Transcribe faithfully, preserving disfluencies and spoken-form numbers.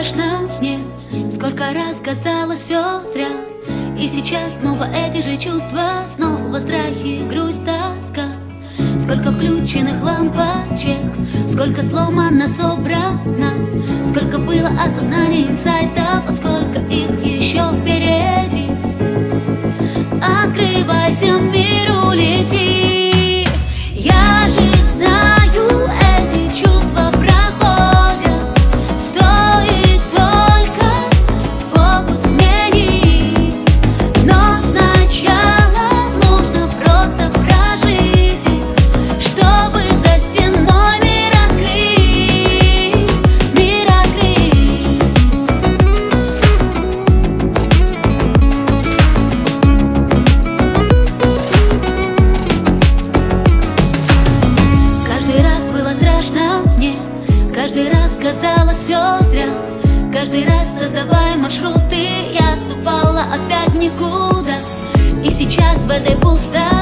страшно мне, сколько раз казалось все зря. И сейчас снова эти же чувства, снова страхи, грусть, тоска. Сколько включенных лампочек, сколько сломано, собрано, сколько было осознаний, инсайтов, а сколько их еще впереди. Открывайся, миру лети. Я же знаю, эти чувства проходят, стоит только фокус сменить. Но сначала нужно просто прожить их, чтобы за стеной мир открыть, мир открыть. Каждый раз было страшно мне, каждый раз казалось все зря. Каждый раз, создавая маршруты, я ступала опять в никуда. И сейчас в этой пустоте